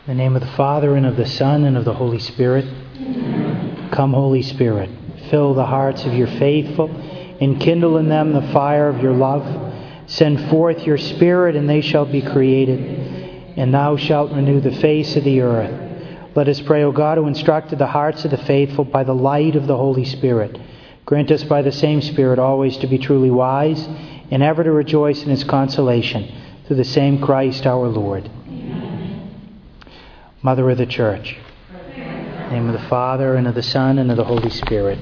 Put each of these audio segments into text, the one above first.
In the name of the Father, and of the Son, and of the Holy Spirit. Amen. Come, Holy Spirit, fill the hearts of your faithful, and kindle in them the fire of your love. Send forth your Spirit, and they shall be created, and thou shalt renew the face of the earth. Let us pray, O God, who instructed the hearts of the faithful by the light of the Holy Spirit. Grant us by the same Spirit always to be truly wise, and ever to rejoice in his consolation, through the same Christ our Lord. Mother of the Church, in the name of the Father, and of the Son, and of the Holy Spirit.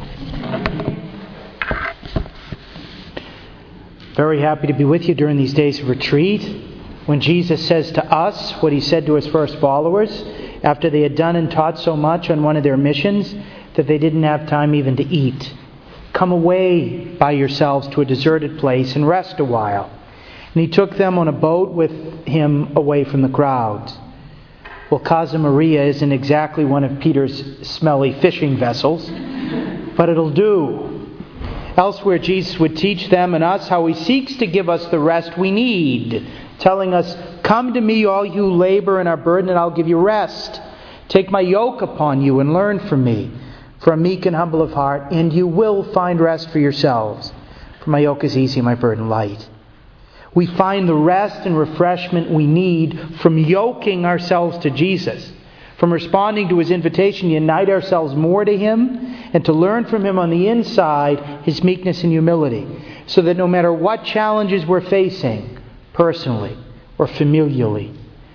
Very happy to be with you during these days of retreat, when Jesus says to us what he said to his first followers after they had done and taught so much on one of their missions that they didn't have time even to eat. Come away by yourselves to a deserted place and rest a while. And he took them on a boat with him away from the crowds. Well, Casa Maria isn't exactly one of Peter's smelly fishing vessels, but it'll do. Elsewhere, Jesus would teach them and us how he seeks to give us the rest we need, telling us, "Come to me, all you labor and are burdened, and I'll give you rest. Take my yoke upon you and learn from me, for I'm meek and humble of heart, and you will find rest for yourselves. For my yoke is easy, my burden light." We find the rest and refreshment we need from yoking ourselves to Jesus, from responding to his invitation to unite ourselves more to him, and to learn from him on the inside his meekness and humility, so that no matter what challenges we're facing, personally or familially,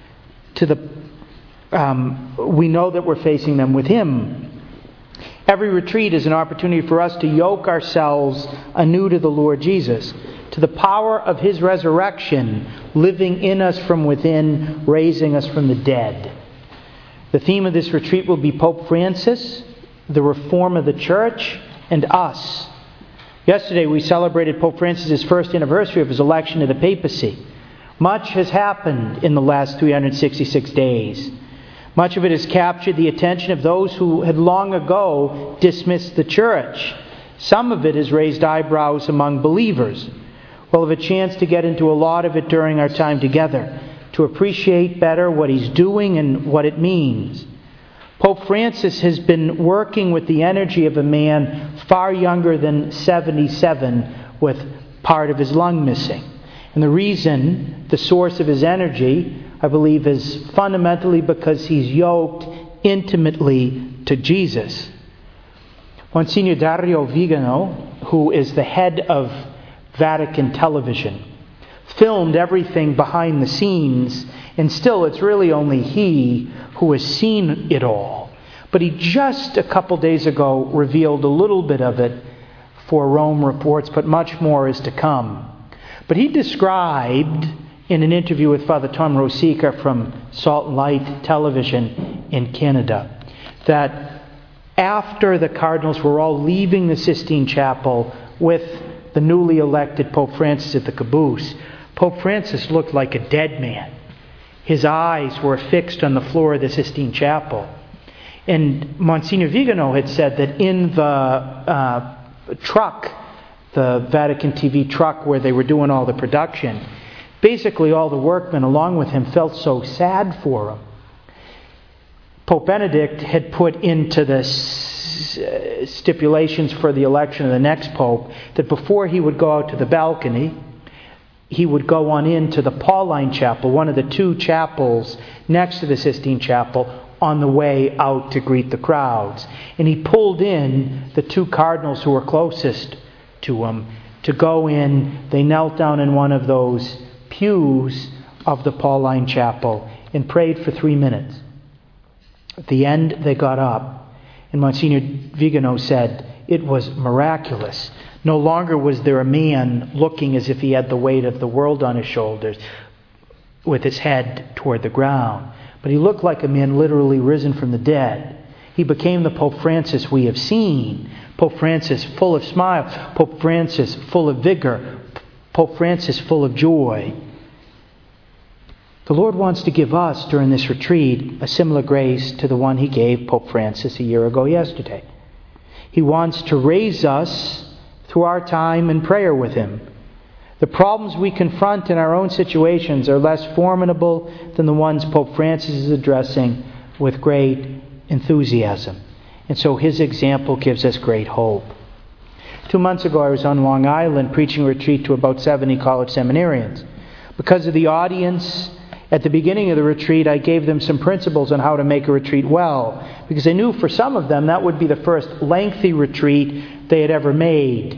we know that we're facing them with him. Every retreat is an opportunity for us to yoke ourselves anew to the Lord Jesus, to the power of his resurrection living in us from within, raising us from the dead. The theme of this retreat will be Pope Francis, the reform of the Church, and us. Yesterday we celebrated Pope Francis' first anniversary of his election to the papacy. Much has happened in the last 366 days. Much of it has captured the attention of those who had long ago dismissed the Church. Some of it has raised eyebrows among believers. We'll have a chance to get into a lot of it during our time together, to appreciate better what he's doing and what it means. Pope Francis has been working with the energy of a man far younger than 77 with part of his lung missing. And the reason, the source of his energy, I believe, is fundamentally because he's yoked intimately to Jesus. Monsignor Dario Vigano, who is the head of Vatican Television, filmed everything behind the scenes, and still it's really only he who has seen it all. But he just a couple days ago revealed a little bit of it for Rome Reports, but much more is to come. But he described in an interview with Father Tom Rosica from Salt and Light Television in Canada that after the cardinals were all leaving the Sistine Chapel with the newly elected Pope Francis at the caboose, Pope Francis looked like a dead man. His eyes were fixed on the floor of the Sistine Chapel. And Monsignor Vigano had said that in the truck, the Vatican TV truck where they were doing all the production, basically all the workmen along with him felt so sad for him. Pope Benedict had put into the stipulations for the election of the next pope that before he would go out to the balcony, he would go on into the Pauline Chapel, one of the two chapels next to the Sistine Chapel, on the way out to greet the crowds. And he pulled in the two cardinals who were closest to him to go in. They knelt down in one of those pews of the Pauline Chapel and prayed for 3 minutes. At the end, they got up, and Monsignor Vigano said it was miraculous. No longer was there a man looking as if he had the weight of the world on his shoulders with his head toward the ground, but he looked like a man literally risen from the dead. He became the Pope Francis we have seen. Pope Francis full of smile, Pope Francis full of vigor, Pope Francis full of joy. The Lord wants to give us, during this retreat, a similar grace to the one he gave Pope Francis a year ago yesterday. He wants to raise us through our time in prayer with him, The problems we confront in our own situations are less formidable than the ones Pope Francis is addressing with great enthusiasm. And so his example gives us great hope. 2 months ago, I was on Long Island preaching a retreat to about 70 college seminarians. Because of the audience, at the beginning of the retreat, I gave them some principles on how to make a retreat well, because I knew for some of them that would be the first lengthy retreat they had ever made.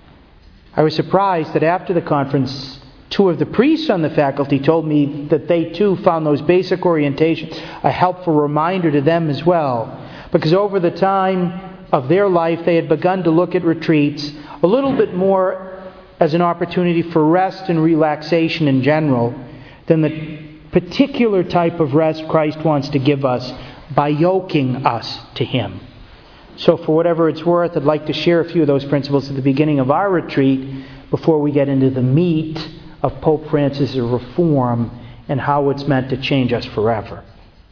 I was surprised that after the conference, 2 of the priests on the faculty told me that they too found those basic orientations a helpful reminder to them as well, because over the time of their life they had begun to look at retreats a little bit more as an opportunity for rest and relaxation in general than the particular type of rest Christ wants to give us by yoking us to Him. So for whatever it's worth, I'd like to share a few of those principles at the beginning of our retreat before we get into the meat of Pope Francis' reform and how it's meant to change us forever.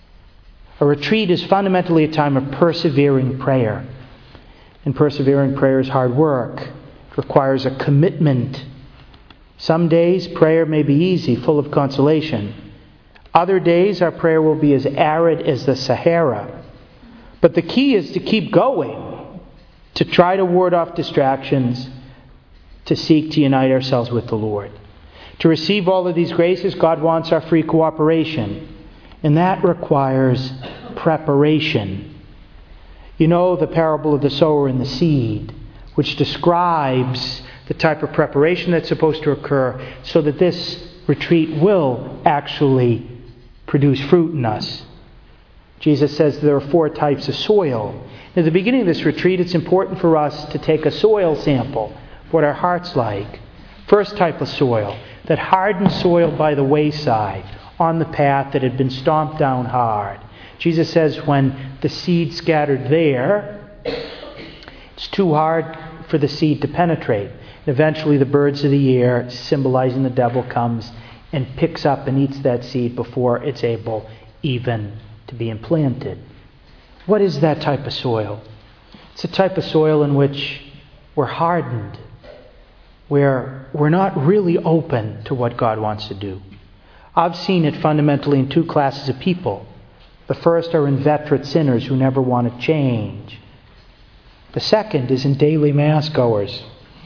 A retreat is fundamentally a time of persevering prayer. And persevering prayer is hard work. It requires a commitment. Some days prayer may be easy, full of consolation. Other days our prayer will be as arid as the Sahara. But the key is to keep going, to try to ward off distractions, to seek to unite ourselves with the Lord. To receive all of these graces, God wants our free cooperation. And that requires preparation. You know the parable of the sower and the seed, which describes the type of preparation that's supposed to occur so that this retreat will actually produce fruit in us. Jesus says there are 4 types of soil. At the beginning of this retreat, it's important for us to take a soil sample of what our heart's like. First type of soil, that hardened soil by the wayside, on the path that had been stomped down hard. Jesus says when the seed scattered there, it's too hard for the seed to penetrate. And eventually the birds of the air, symbolizing the devil, comes and picks up and eats that seed before it's able even to be implanted. What is that type of soil? It's a type of soil in which we're hardened, where we're not really open to what God wants to do. I've seen it fundamentally in 2 classes of people. The first are inveterate sinners who never want to change. The second is in daily Mass goers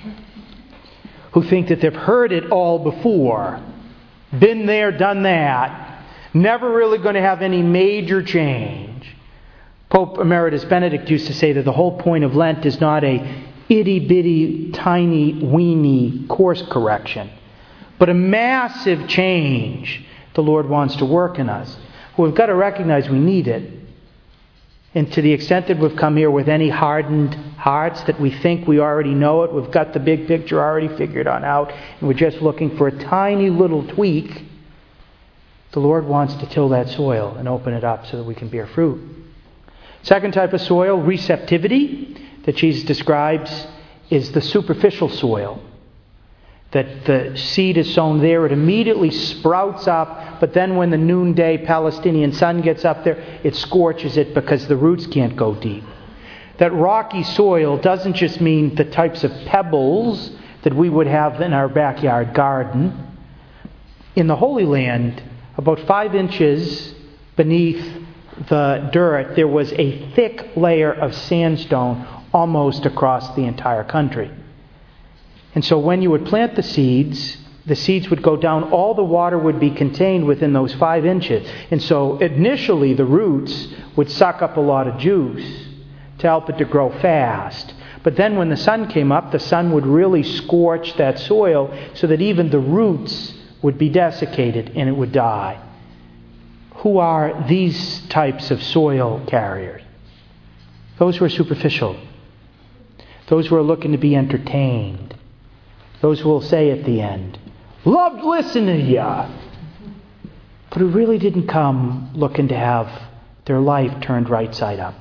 who think that they've heard it all before, been there, done that, never really going to have any major change. Pope Emeritus Benedict used to say that the whole point of Lent is not a itty-bitty, tiny, weeny course correction, but a massive change the Lord wants to work in us. We've got to recognize we need it. And to the extent that we've come here with any hardened hearts that we think we already know it, we've got the big picture already figured on out, and we're just looking for a tiny little tweak, the Lord wants to till that soil and open it up so that we can bear fruit. Second type of soil, receptivity, that Jesus describes, is the superficial soil. That the seed is sown there, it immediately sprouts up, but then when the noonday Palestinian sun gets up there, it scorches it because the roots can't go deep. That rocky soil doesn't just mean the types of pebbles that we would have in our backyard garden. In the Holy Land, about 5 inches beneath the dirt, there was a thick layer of sandstone almost across the entire country. And so when you would plant the seeds would go down, all the water would be contained within those 5 inches. And so initially the roots would suck up a lot of juice to help it to grow fast. But then when the sun came up, the sun would really scorch that soil so that even the roots would be desiccated and it would die. Who are these types of soil carriers? Those who are superficial. Those who are looking to be entertained. Those who will say at the end, "Loved listening to ya," but who really didn't come looking to have their life turned right side up.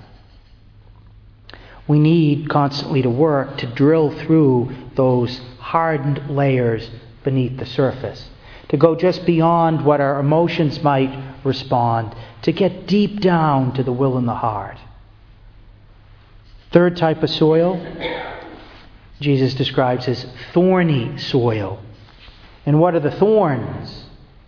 We need constantly to work to drill through those hardened layers beneath the surface, to go just beyond what our emotions might respond, to get deep down to the will in the heart. Third type of soil, Jesus describes as thorny soil. And what are the thorns?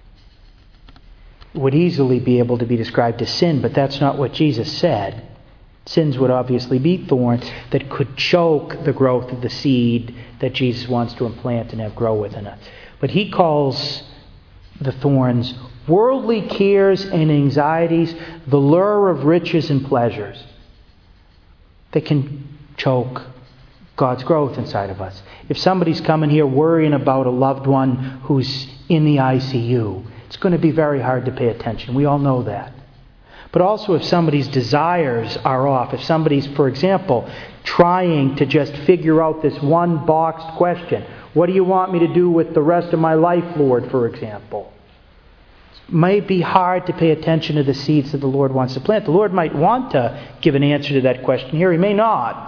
It would easily be able to be described as sin, but that's not what Jesus said. Sins would obviously be thorns that could choke the growth of the seed that Jesus wants to implant and have grow within us. But he calls the thorns worldly cares and anxieties, the lure of riches and pleasures. They can choke God's growth inside of us. If somebody's coming here worrying about a loved one who's in the ICU, it's going to be very hard to pay attention. We all know that. But also if somebody's desires are off, if somebody's, for example, trying to just figure out this one boxed question, what do you want me to do with the rest of my life, Lord, for example? It might be hard to pay attention to the seeds that the Lord wants to plant. The Lord might want to give an answer to that question here. He may not.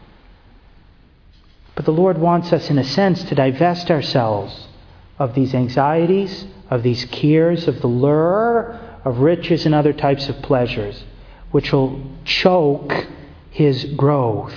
But the Lord wants us, in a sense, to divest ourselves of these anxieties, of these cares, of the lure of riches and other types of pleasures, which will choke His growth.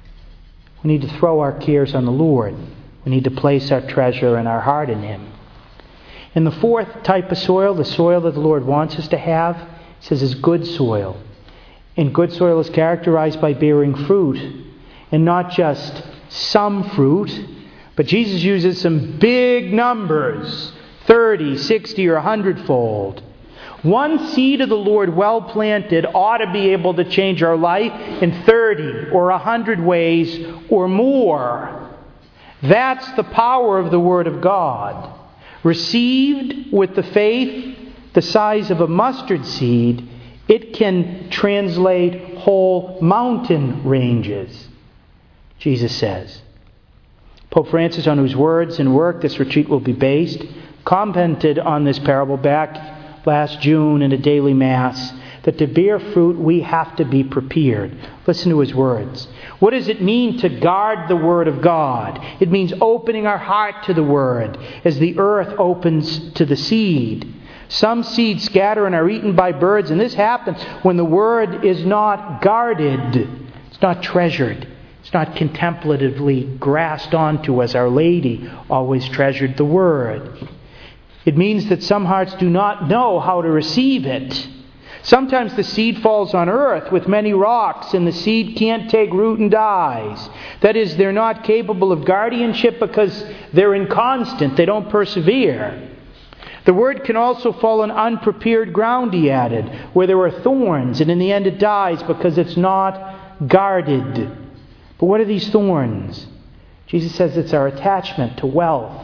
We need to throw our cares on the Lord. We need to place our treasure and our heart in Him. And the fourth type of soil, the soil that the Lord wants us to have, He says is good soil. And good soil is characterized by bearing fruit. And not just some fruit, but Jesus uses some big numbers, 30, 60, or 100-fold. One seed of the Lord well planted ought to be able to change our life in 30 or 100 ways or more. That's the power of the Word of God. Received with the faith the size of a mustard seed, it can translate whole mountain ranges, Jesus says. Pope Francis, on whose words and work this retreat will be based, commented on this parable back last June in a daily Mass, that to bear fruit we have to be prepared. Listen to his words. What does it mean to guard the Word of God? It means opening our heart to the Word as the earth opens to the seed. Some seeds scatter and are eaten by birds, and this happens when the Word is not guarded. It's not treasured. It's not contemplatively grasped onto as Our Lady always treasured the Word. It means that some hearts do not know how to receive it. Sometimes the seed falls on earth with many rocks and the seed can't take root and dies. That is, they're not capable of guardianship because they're inconstant. They don't persevere. The Word can also fall on unprepared ground, he added, where there are thorns, and in the end it dies because it's not guarded. But what are these thorns? Jesus says it's our attachment to wealth,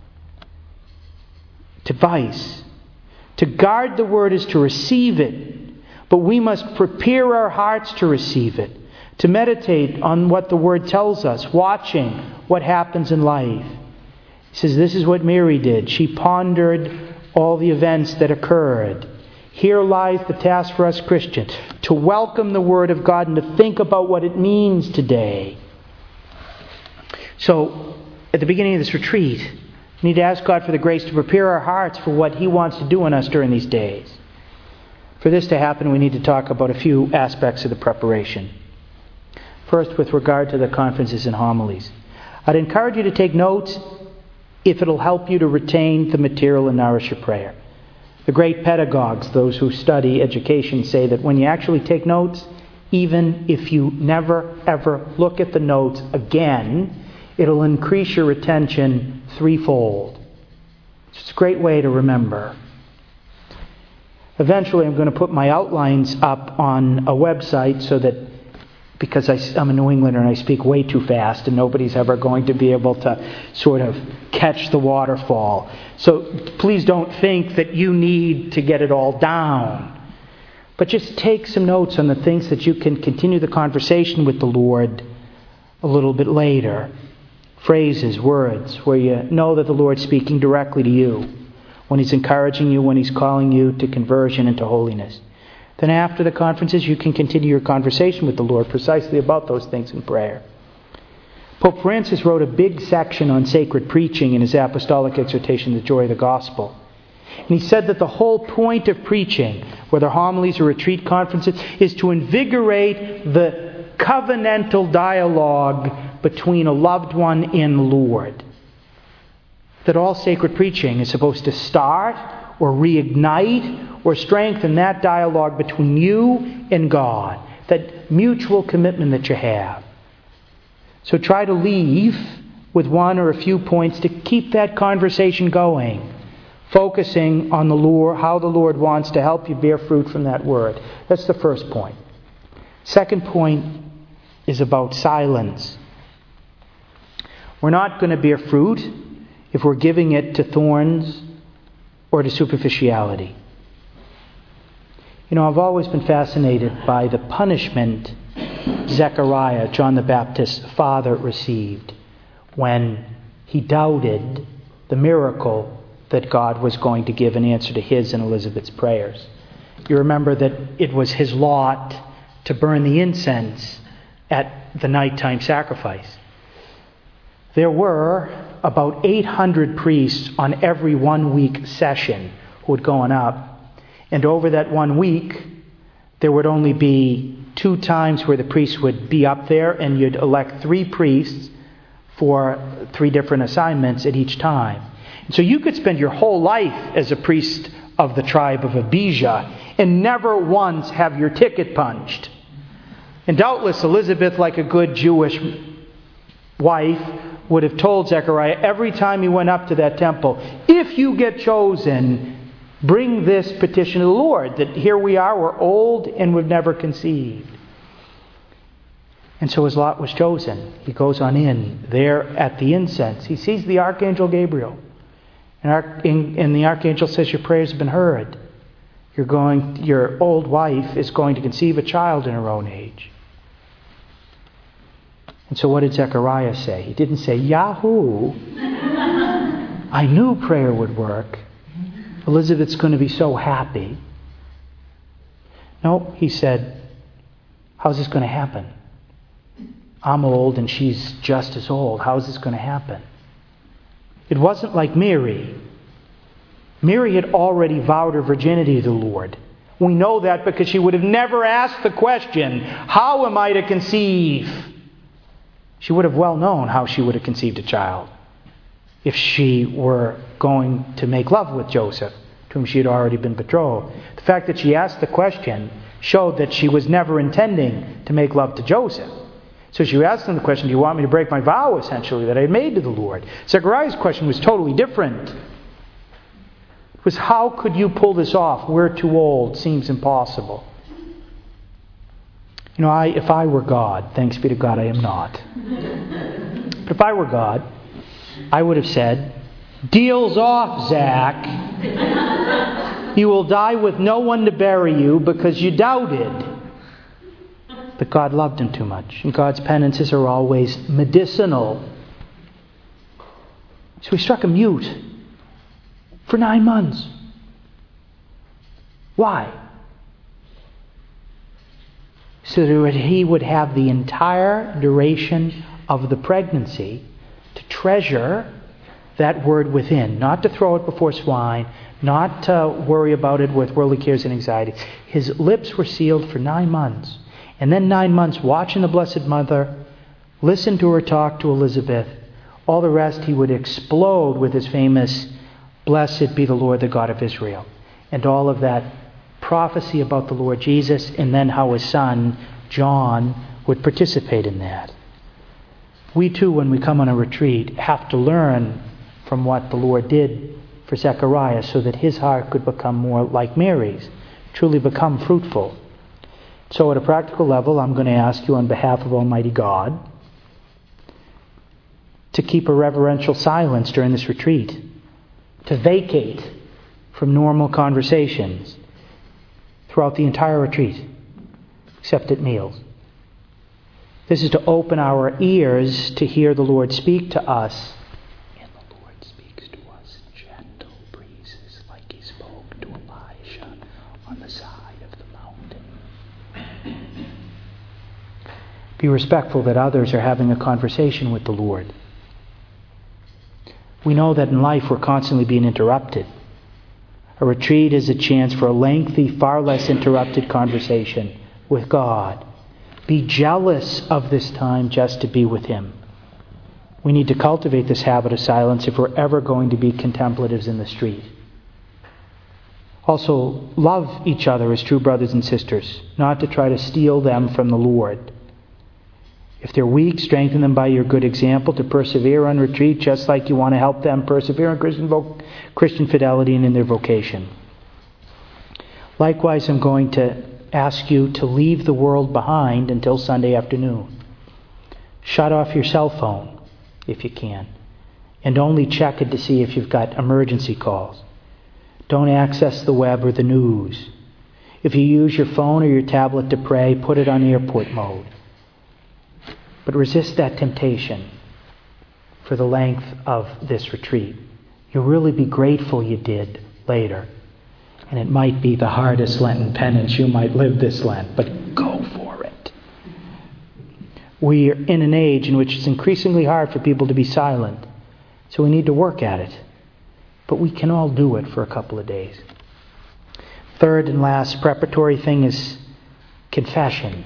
to vice. To guard the Word is to receive it, but we must prepare our hearts to receive it, to meditate on what the Word tells us, watching what happens in life. He says this is what Mary did. She pondered all the events that occurred. Here lies the task for us Christians, to welcome the Word of God and to think about what it means today. So, at the beginning of this retreat, we need to ask God for the grace to prepare our hearts for what He wants to do in us during these days. For this to happen, we need to talk about a few aspects of the preparation. First, with regard to the conferences and homilies. I'd encourage you to take notes if it'll help you to retain the material and nourish your prayer. The great pedagogues, those who study education, say that when you actually take notes, even if you never ever look at the notes again, it'll increase your retention threefold. It's a great way to remember. Eventually I'm going to put my outlines up on a website so that, because I'm a New Englander and I speak way too fast and nobody's ever going to be able to sort of catch the waterfall. So please don't think that you need to get it all down. But just take some notes on the things that you can continue the conversation with the Lord a little bit later. Phrases, words, where you know that the Lord's speaking directly to you, when He's encouraging you, when He's calling you to conversion and to holiness. Then after the conferences, you can continue your conversation with the Lord precisely about those things in prayer. Pope Francis wrote a big section on sacred preaching in his apostolic exhortation, The Joy of the Gospel. And he said that the whole point of preaching, whether homilies or retreat conferences, is to invigorate the covenantal dialogue between a loved one and the Lord. that all sacred preaching is supposed to start or reignite or strengthen that dialogue between you and God, that mutual commitment that you have. So try to leave with one or a few points to keep that conversation going, focusing on the Lord, how the Lord wants to help you bear fruit from that word. That's the first point. Second point is about silence. We're not going to bear fruit if we're giving it to thorns or to superficiality. You know, I've always been fascinated by the punishment Zechariah, John the Baptist's father, received when he doubted the miracle that God was going to give in answer to his and Elizabeth's prayers. You remember that it was his lot to burn the incense at the nighttime sacrifice. There were about 800 priests on every 1 week session who had gone up. And over that 1 week, there would only be 2 times where the priests would be up there, and you'd elect 3 priests for 3 different assignments at each time. And so you could spend your whole life as a priest of the tribe of Abijah and never once have your ticket punched. And doubtless Elizabeth, like a good Jewish wife, would have told Zechariah every time he went up to that temple, if you get chosen, bring this petition to the Lord, that here we are, we're old and we've never conceived. And so as Lot was chosen, he goes on in there at the incense. He sees the Archangel Gabriel. And the Archangel says, your prayers have been heard. Your old wife is going to conceive a child in her own age. And so what did Zechariah say? He didn't say, Yahoo! I knew prayer would work. Elizabeth's going to be so happy. No, he said, how's this going to happen? I'm old and she's just as old. How's this going to happen? It wasn't like Mary. Mary had already vowed her virginity to the Lord. We know that because she would have never asked the question, how am I to conceive? She would have well known how she would have conceived a child if she were going to make love with Joseph, to whom she had already been betrothed. The fact that she asked the question showed that she was never intending to make love to Joseph. So she asked him the question, do you want me to break my vow, essentially, that I had made to the Lord? Zechariah's question was totally different. It was, how could you pull this off? We're too old. Seems impossible. You know, if I were God, thanks be to God I am not. But if I were God, I would have said, deal's off, Zach. You will die with no one to bury you because you doubted. But God loved him too much. And God's penances are always medicinal. So he struck him mute for 9 months. Why? So that he would have the entire duration of the pregnancy to treasure that word within, not to throw it before swine, not to worry about it with worldly cares and anxieties. His lips were sealed for 9 months. And then 9 months watching the Blessed Mother, listen to her talk to Elizabeth. All the rest he would explode with his famous, blessed be the Lord, the God of Israel. And all of that prophecy about the Lord Jesus, and then how his son, John, would participate in that. We too, when we come on a retreat, have to learn from what the Lord did for Zechariah so that his heart could become more like Mary's, truly become fruitful. So at a practical level, I'm going to ask you on behalf of Almighty God to keep a reverential silence during this retreat, to vacate from normal conversations throughout the entire retreat, except at meals. This is to open our ears to hear the Lord speak to us. And the Lord speaks to us in gentle breezes like he spoke to Elijah on the side of the mountain. Be respectful that others are having a conversation with the Lord. We know that in life we're constantly being interrupted. A retreat is a chance for a lengthy, far less interrupted conversation with God. Be jealous of this time just to be with Him. We need to cultivate this habit of silence if we're ever going to be contemplatives in the street. Also, love each other as true brothers and sisters, not to try to steal them from the Lord. If they're weak, strengthen them by your good example to persevere on retreat, just like you want to help them persevere in Christian fidelity and in their vocation. Likewise, I'm going to ask you to leave the world behind until Sunday afternoon. Shut off your cell phone, if you can, and only check it to see if you've got emergency calls. Don't access the web or the news. If you use your phone or your tablet to pray, put it on airport mode. But resist that temptation for the length of this retreat. You'll really be grateful you did later. And it might be the hardest Lenten penance you might live this Lent, but go for it. We are in an age in which it's increasingly hard for people to be silent, so we need to work at it. But we can all do it for a couple of days. Third and last preparatory thing is confession.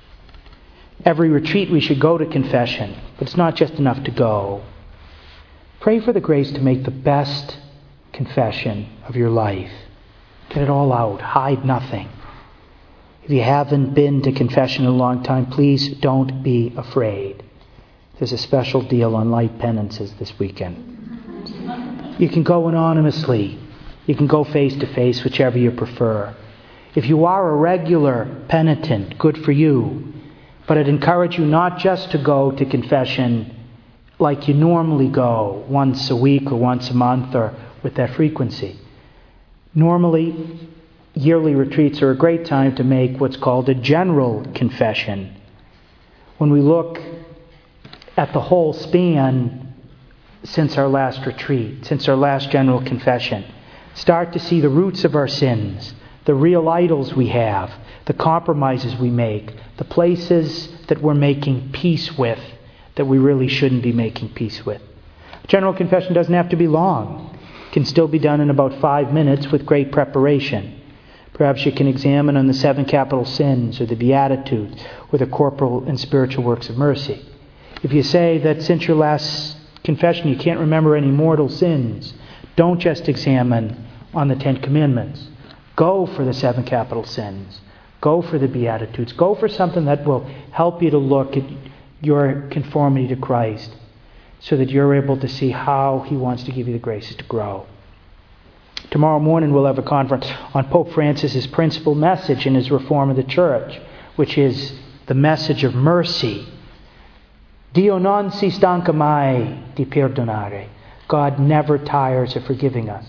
Every retreat we should go to confession, but it's not just enough to go. Pray for the grace to make the best confession of your life. Get it all out. Hide nothing. If you haven't been to confession in a long time, please don't be afraid. There's a special deal on light penances this weekend. You can go anonymously. You can go face to face, whichever you prefer. If you are a regular penitent, good for you. But I'd encourage you not just to go to confession like you normally go, once a week or once a month or with that frequency. Normally, yearly retreats are a great time to make what's called a general confession. When we look at the whole span since our last retreat, since our last general confession, start to see the roots of our sins, the real idols we have, the compromises we make, the places that we're making peace with that we really shouldn't be making peace with. General confession doesn't have to be long. It can still be done in about 5 minutes with great preparation. Perhaps you can examine on the 7 capital sins or the Beatitudes or the corporal and spiritual works of mercy. If you say that since your last confession you can't remember any mortal sins, don't just examine on the 10 Commandments. Go for the 7 capital sins. Go for the Beatitudes. Go for something that will help you to look at your conformity to Christ so that you're able to see how He wants to give you the graces to grow. Tomorrow morning we'll have a conference on Pope Francis' principal message in his reform of the Church, which is the message of mercy. Dio non si stanca mai di perdonare. God never tires of forgiving us.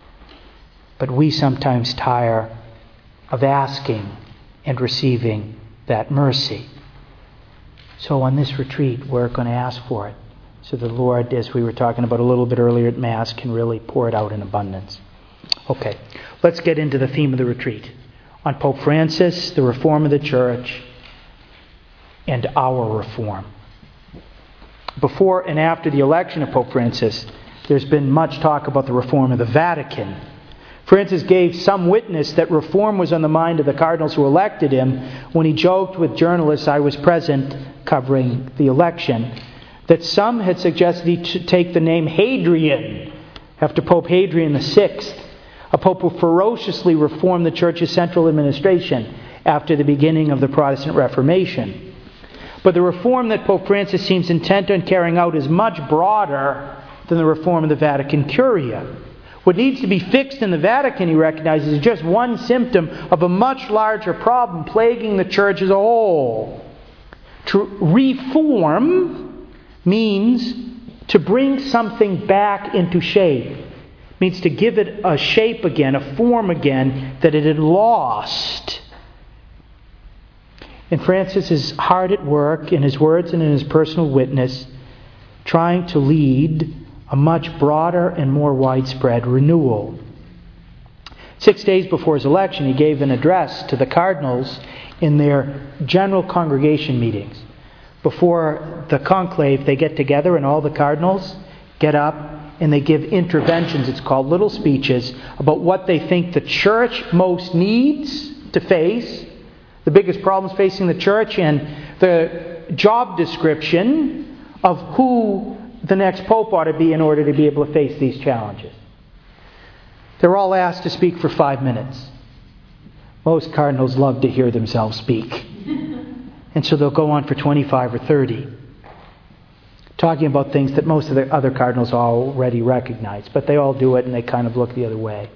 But we sometimes tire of asking and receiving that mercy. So on this retreat, we're going to ask for it. So the Lord, as we were talking about a little bit earlier at Mass, can really pour it out in abundance. Okay, let's get into the theme of the retreat. On Pope Francis, the reform of the Church, and our reform. Before and after the election of Pope Francis, there's been much talk about the reform of the Vatican. Francis gave some witness that reform was on the mind of the cardinals who elected him when he joked with journalists, I was present covering the election, that some had suggested he should take the name Hadrian after Pope Hadrian VI, a pope who ferociously reformed the Church's central administration after the beginning of the Protestant Reformation. But the reform that Pope Francis seems intent on carrying out is much broader than the reform of the Vatican Curia. What needs to be fixed in the Vatican, he recognizes, is just one symptom of a much larger problem plaguing the Church as a whole. To reform means to bring something back into shape. It means to give it a shape again, a form again that it had lost. And Francis is hard at work in his words and in his personal witness, trying to lead a much broader and more widespread renewal. 6 days before his election, he gave an address to the cardinals in their general congregation meetings. Before the conclave, they get together and all the cardinals get up and they give interventions, it's called little speeches, about what they think the Church most needs to face, the biggest problems facing the Church, and the job description of who the next pope ought to be in order to be able to face these challenges. They're all asked to speak for 5 minutes. Most cardinals love to hear themselves speak. And so they'll go on for 25 or 30, talking about things that most of the other cardinals already recognize. But they all do it and they kind of look the other way.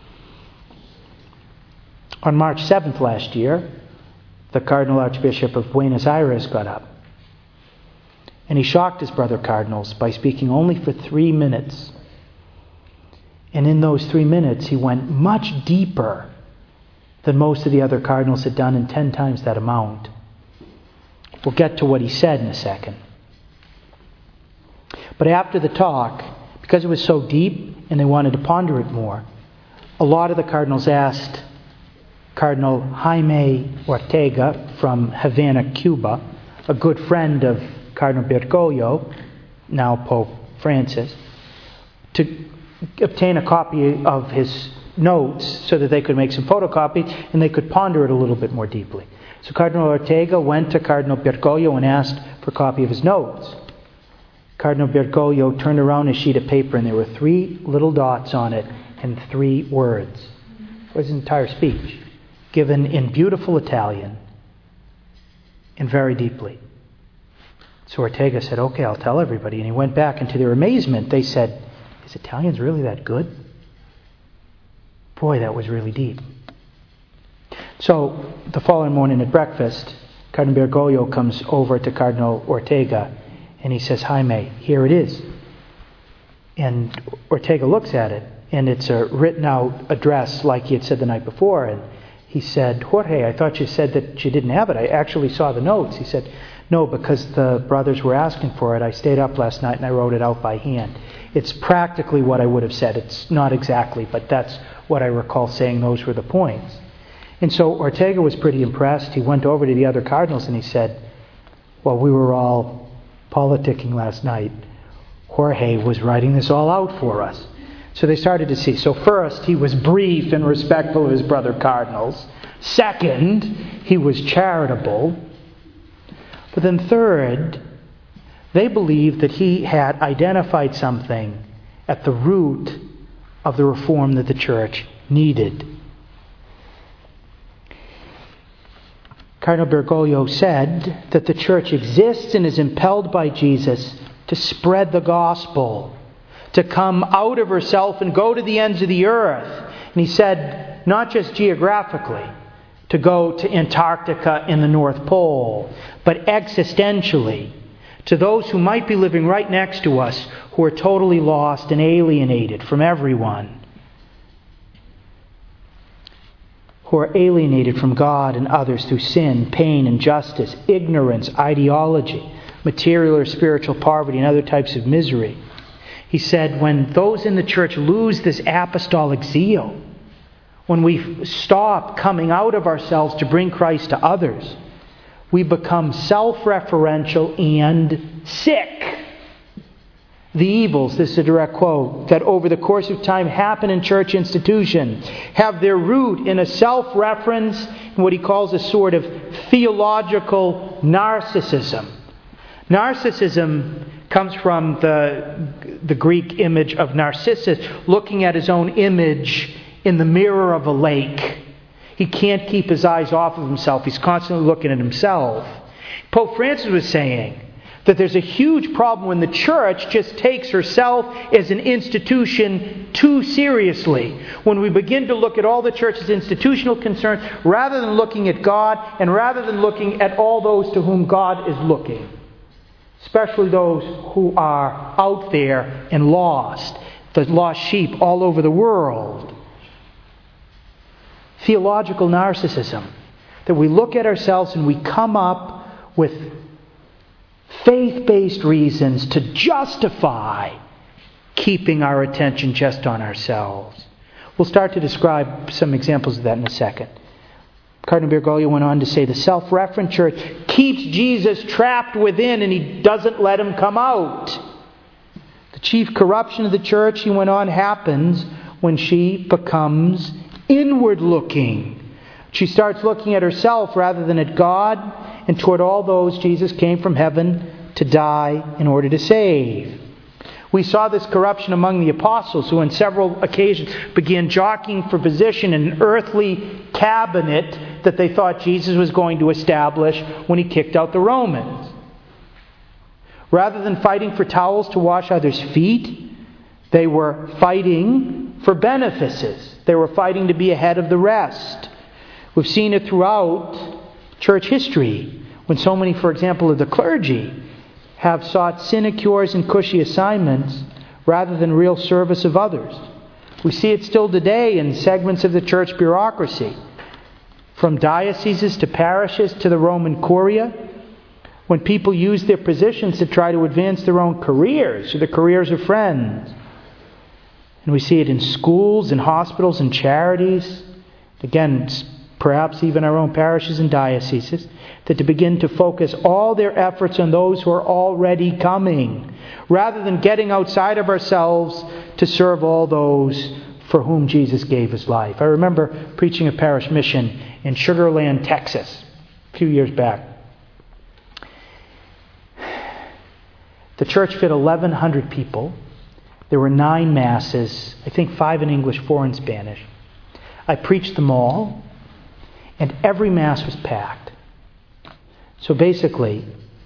On March 7th last year, the Cardinal Archbishop of Buenos Aires got up. And he shocked his brother cardinals by speaking only for 3 minutes. And in those 3 minutes, he went much deeper than most of the other cardinals had done, and 10 times that amount. We'll get to what he said in a second. But after the talk, because it was so deep and they wanted to ponder it more, a lot of the cardinals asked Cardinal Jaime Ortega from Havana, Cuba, a good friend of Cardinal Bergoglio, now Pope Francis, to obtain a copy of his notes so that they could make some photocopies and they could ponder it a little bit more deeply. So Cardinal Ortega went to Cardinal Bergoglio and asked for a copy of his notes. Cardinal Bergoglio turned around a sheet of paper and there were 3 little dots on it and 3 words. It was his entire speech, given in beautiful Italian and very deeply. So Ortega said, okay, I'll tell everybody. And he went back, and to their amazement, they said, is Italian's really that good? Boy, that was really deep. So the following morning at breakfast, Cardinal Bergoglio comes over to Cardinal Ortega and he says, Jaime, here it is. And Ortega looks at it, and it's a written out address like he had said the night before. And he said, Jorge, I thought you said that you didn't have it. I actually saw the notes. He said, no, because the brothers were asking for it. I stayed up last night and I wrote it out by hand. It's practically what I would have said. It's not exactly, but that's what I recall saying. Those were the points. And so Ortega was pretty impressed. He went over to the other cardinals and he said, well, we were all politicking last night. Jorge was writing this all out for us. So they started to see. So first, he was brief and respectful of his brother cardinals. Second, he was charitable. But then third, they believed that he had identified something at the root of the reform that the church needed. Cardinal Bergoglio said that the church exists and is impelled by Jesus to spread the gospel, to come out of herself and go to the ends of the earth. And he said, not just geographically, to go to Antarctica and the North Pole, but existentially, to those who might be living right next to us, who are totally lost and alienated from everyone, who are alienated from God and others through sin, pain, injustice, ignorance, ideology, material or spiritual poverty, and other types of misery. He said, when those in the church lose this apostolic zeal, when we stop coming out of ourselves to bring Christ to others, we become self-referential and sick. The evils, this is a direct quote, that over the course of time happen in church institutions have their root in a self-reference, in what he calls a sort of theological narcissism. Narcissism comes from the Greek image of Narcissus, looking at his own image in the mirror of a lake. He can't keep his eyes off of himself. He's constantly looking at himself. Pope Francis was saying that there's a huge problem when the church just takes herself as an institution too seriously. When we begin to look at all the church's institutional concerns, rather than looking at God, and rather than looking at all those to whom God is looking. Especially those who are out there and lost. The lost sheep all over the world. Theological narcissism. That we look at ourselves and we come up with faith-based reasons to justify keeping our attention just on ourselves. We'll start to describe some examples of that in a second. Cardinal Bergoglio went on to say the self-referent church keeps Jesus trapped within and he doesn't let him come out. The chief corruption of the church, he went on, happens when she becomes inward-looking. She starts looking at herself rather than at God and toward all those Jesus came from heaven to die in order to save. We saw this corruption among the apostles, who on several occasions began jockeying for position in an earthly cabinet that they thought Jesus was going to establish when he kicked out the Romans. Rather than fighting for towels to wash others' feet, they were fighting for benefices. They were fighting to be ahead of the rest. We've seen it throughout church history, when so many, for example, of the clergy have sought sinecures and cushy assignments rather than real service of others. We see it still today in segments of the church bureaucracy, from dioceses to parishes to the Roman Curia, when people use their positions to try to advance their own careers or the careers of friends. And we see it in schools and hospitals and charities, again, perhaps even our own parishes and dioceses, that to begin to focus all their efforts on those who are already coming, rather than getting outside of ourselves to serve all those for whom Jesus gave his life. I remember preaching a parish mission in Sugar Land, Texas, a few years back. The church fit 1,100 people. There were 9 masses, I think 5 in English, 4 in Spanish. I preached them all, and every mass was packed. So basically,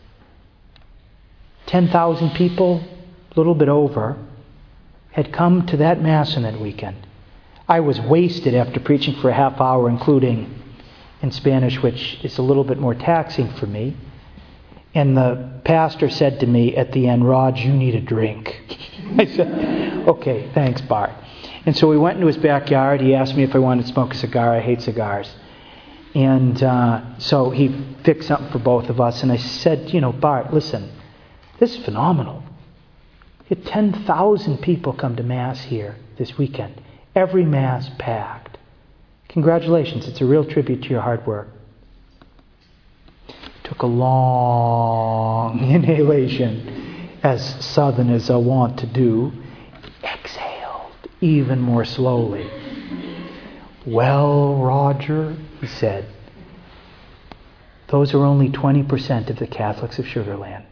10,000 people, a little bit over, had come to that mass on that weekend. I was wasted after preaching for a half hour, including in Spanish, which is a little bit more taxing for me. And the pastor said to me at the end, "Rod, you need a drink." I said, "Okay, thanks, Bart." And so we went into his backyard. He asked me if I wanted to smoke a cigar. I hate cigars. And so he fixed something for both of us. And I said, "Bart, listen, this is phenomenal. You had 10,000 people come to Mass here this weekend. Every Mass packed. Congratulations. It's a real tribute to your hard work." Took a long inhalation, as Southerners are wont to do. Exhaled even more slowly. "Well, Roger," he said, "those are only 20% of the Catholics of Sugar Land.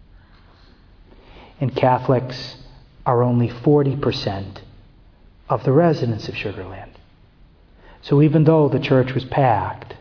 And Catholics are only 40% of the residents of Sugar Land. So even though the church was packed,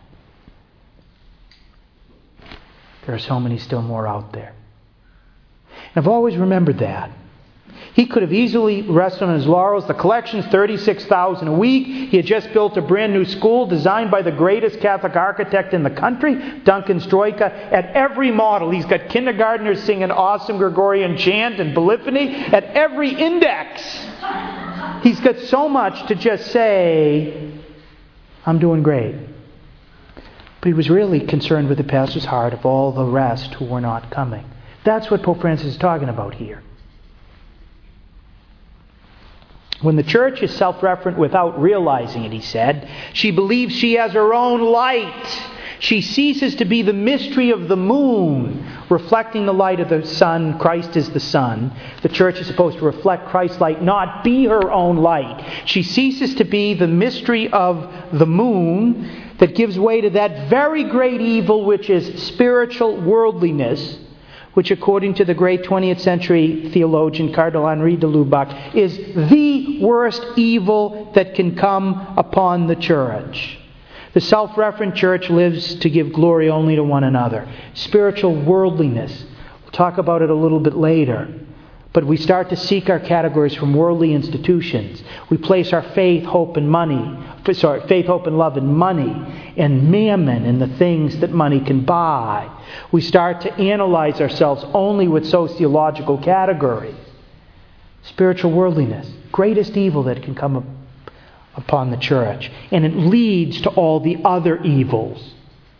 there are so many still more out there." And I've always remembered that. He could have easily rested on his laurels. The collection's $36,000 a week. He had just built a brand new school designed by the greatest Catholic architect in the country, Duncan Stroika. At every model, he's got kindergartners singing awesome Gregorian chant and polyphony. At every index, he's got so much to just say, "I'm doing great." But he was really concerned with the pastor's heart of all the rest who were not coming. That's what Pope Francis is talking about here. When the church is self-referent without realizing it, he said, she believes she has her own light. She ceases to be the mystery of the moon, reflecting the light of the sun. Christ is the sun. The church is supposed to reflect Christ's light, not be her own light. She ceases to be the mystery of the moon that gives way to that very great evil which is spiritual worldliness, which according to the great 20th century theologian Cardinal Henri de Lubac is the worst evil that can come upon the church. The self-referent church lives to give glory only to one another. Spiritual worldliness. We'll talk about it a little bit later. But we start to seek our categories from worldly institutions. We place our faith, hope, and faith, hope, and love in money and mammon and the things that money can buy. We start to analyze ourselves only with sociological categories. Spiritual worldliness, greatest evil that can come upon the church. And it leads to all the other evils.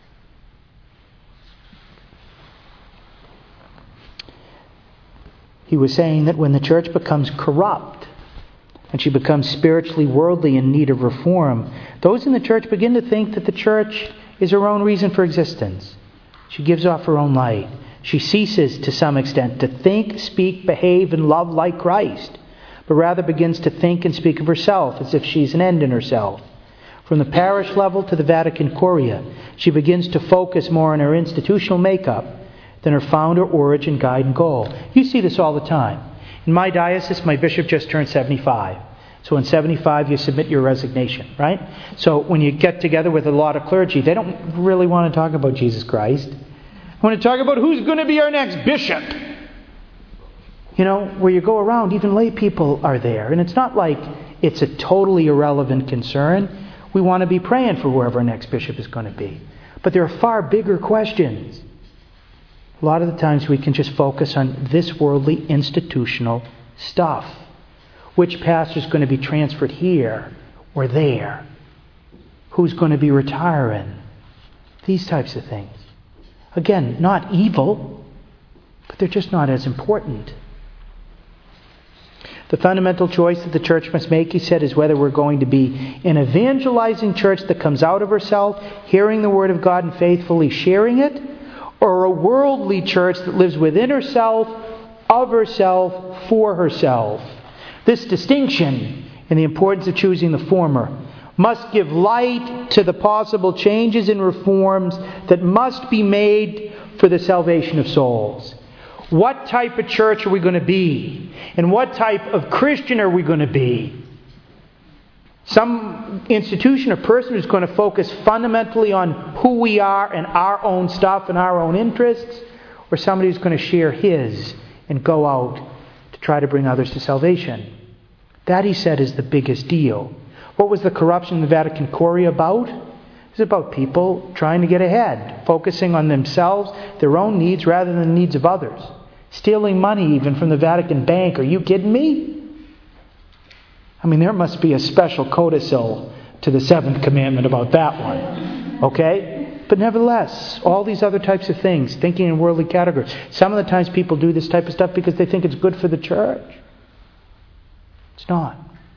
He was saying that when the church becomes corrupt, and she becomes spiritually worldly in need of reform, those in the church begin to think that the church is her own reason for existence. She gives off her own light. She ceases, to some extent, to think, speak, behave, and love like Christ, but rather begins to think and speak of herself as if she's an end in herself. From the parish level to the Vatican Curia, she begins to focus more on her institutional makeup than her founder, origin, guide, and goal. You see this all the time. In my diocese, my bishop just turned 75. So in 75, you submit your resignation, right? So when you get together with a lot of clergy, they don't really want to talk about Jesus Christ. They want to talk about who's going to be our next bishop. You know, where you go around, even lay people are there. And it's not like it's a totally irrelevant concern. We want to be praying for whoever our next bishop is going to be. But there are far bigger questions. A lot of the times we can just focus on this worldly institutional stuff. Which pastor is going to be transferred here or there? Who's going to be retiring? These types of things. Again, not evil, but they're just not as important. The fundamental choice that the church must make, he said, is whether we're going to be an evangelizing church that comes out of herself, hearing the Word of God and faithfully sharing it, or a worldly church that lives within herself, of herself, for herself. This distinction in the importance of choosing the former must give light to the possible changes and reforms that must be made for the salvation of souls. What type of church are we going to be? And what type of Christian are we going to be? Some institution or person who's going to focus fundamentally on who we are and our own stuff and our own interests, or somebody who's going to share his and go out to try to bring others to salvation. That, he said, is the biggest deal. What was the corruption in the Vatican Curia about? It was about people trying to get ahead, focusing on themselves, their own needs, rather than the needs of others. Stealing money even from the Vatican Bank. Are you kidding me? I mean, there must be a special codicil to the seventh commandment about that one. Okay? But nevertheless, all these other types of things, thinking in worldly categories. Some of the times people do this type of stuff because they think it's good for the church. It's not.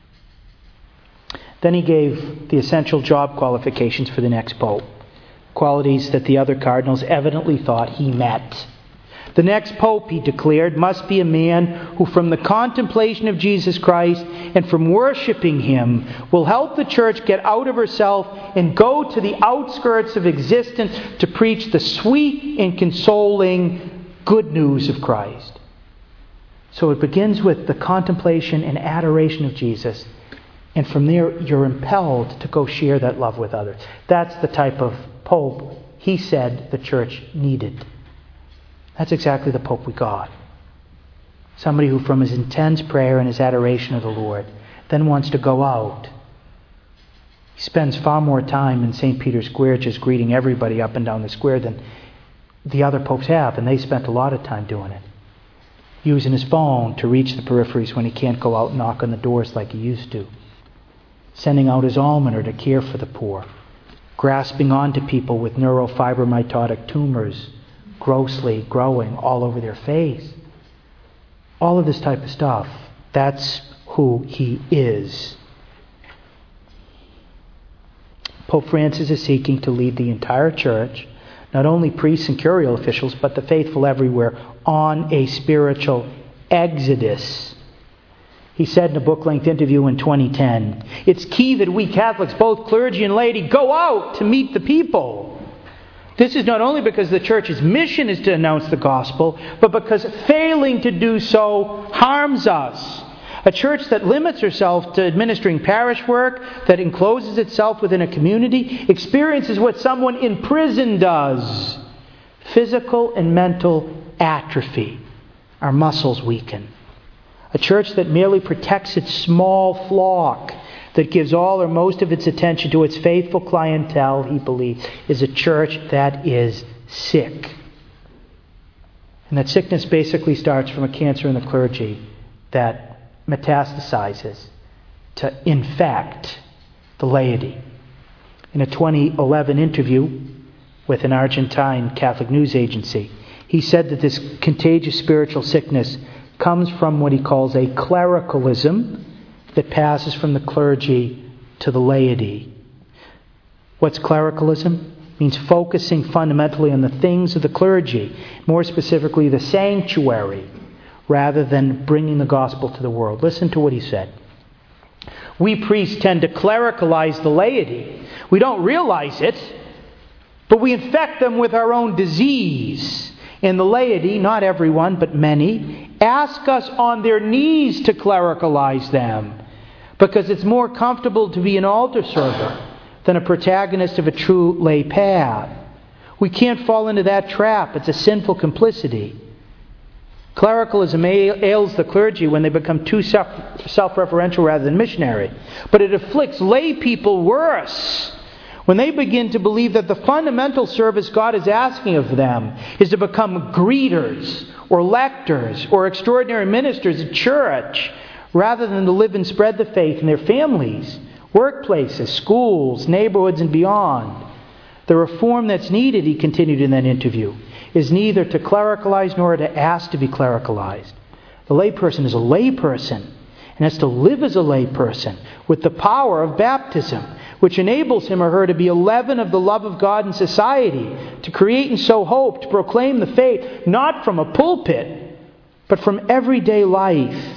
Then he gave the essential job qualifications for the next pope. Qualities that the other cardinals evidently thought he met. The next pope, he declared, must be a man who from the contemplation of Jesus Christ and from worshiping him will help the church get out of herself and go to the outskirts of existence to preach the sweet and consoling good news of Christ. So it begins with the contemplation and adoration of Jesus. And from there, you're impelled to go share that love with others. That's the type of pope he said the church needed. That's exactly the pope we got. Somebody who from his intense prayer and his adoration of the Lord then wants to go out. He spends far more time in St. Peter's Square just greeting everybody up and down the square than the other popes have, and they spent a lot of time doing it. Using his phone to reach the peripheries when he can't go out and knock on the doors like he used to. Sending out his almoner to care for the poor. Grasping onto people with neurofibromatotic tumors grossly growing all over their face. All of this type of stuff. That's who he is. Pope Francis is seeking to lead the entire church, not only priests and curial officials, but the faithful everywhere, on a spiritual exodus. He said in a book-length interview in 2010, it's key that we Catholics, both clergy and laity, go out to meet the people. This is not only because the church's mission is to announce the gospel, but because failing to do so harms us. A church that limits herself to administering parish work, that encloses itself within a community, experiences what someone in prison does. Physical and mental atrophy. Our muscles weaken. A church that merely protects its small flock, that gives all or most of its attention to its faithful clientele, he believes, is a church that is sick. And that sickness basically starts from a cancer in the clergy that metastasizes to infect the laity. In a 2011 interview with an Argentine Catholic news agency, he said that this contagious spiritual sickness comes from what he calls a clericalism that passes from the clergy to the laity. What's clericalism? It means focusing fundamentally on the things of the clergy, more specifically the sanctuary, rather than bringing the gospel to the world. Listen to what he said. We priests tend to clericalize the laity. We don't realize it, but we infect them with our own disease. And the laity, not everyone, but many, ask us on their knees to clericalize them, because it's more comfortable to be an altar server than a protagonist of a true lay path. We can't fall into that trap. It's a sinful complicity. Clericalism ails the clergy when they become too self-referential rather than missionary. But it afflicts lay people worse when they begin to believe that the fundamental service God is asking of them is to become greeters or lectors or extraordinary ministers at church, rather than to live and spread the faith in their families, workplaces, schools, neighborhoods, and beyond. The reform that's needed, he continued in that interview, is neither to clericalize nor to ask to be clericalized. The layperson is a layperson and has to live as a layperson with the power of baptism, which enables him or her to be a leaven of the love of God in society, to create and sow hope, to proclaim the faith, not from a pulpit, but from everyday life.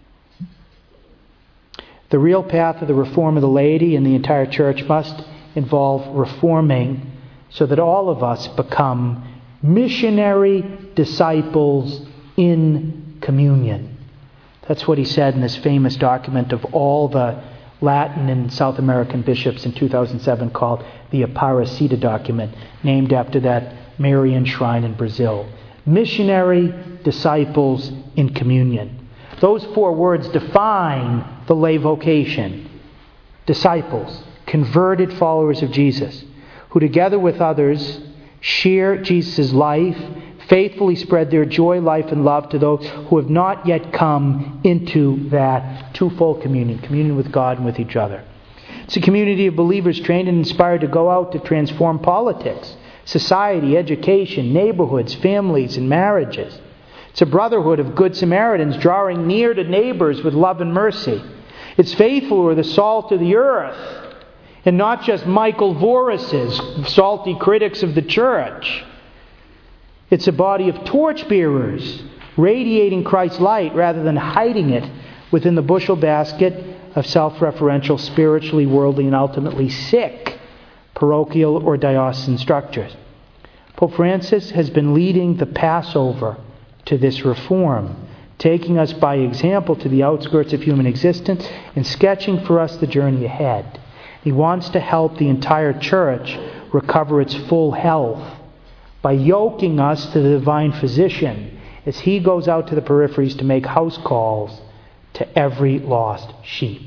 The real path of the reform of the laity and the entire church must involve reforming so that all of us become missionary disciples in communion. That's what he said in this famous document of all the Latin and South American bishops in 2007 called the Aparecida document, named after that Marian shrine in Brazil. Missionary disciples in communion. Those 4 words define the lay vocation. Disciples, converted followers of Jesus, who together with others share Jesus' life, faithfully spread their joy, life, and love to those who have not yet come into that twofold communion with God and with each other. It's a community of believers trained and inspired to go out to transform politics, society, education, neighborhoods, families, and marriages. It's a brotherhood of good Samaritans drawing near to neighbors with love and mercy. It's faithful who are the salt of the earth, and not just Michael Voris's salty critics of the church. It's a body of torchbearers radiating Christ's light rather than hiding it within the bushel basket of self-referential, spiritually worldly, and ultimately sick parochial or diocesan structures. Pope Francis has been leading the Passover to this reform, taking us by example to the outskirts of human existence and sketching for us the journey ahead. He wants to help the entire church recover its full health by yoking us to the divine physician as he goes out to the peripheries to make house calls to every lost sheep.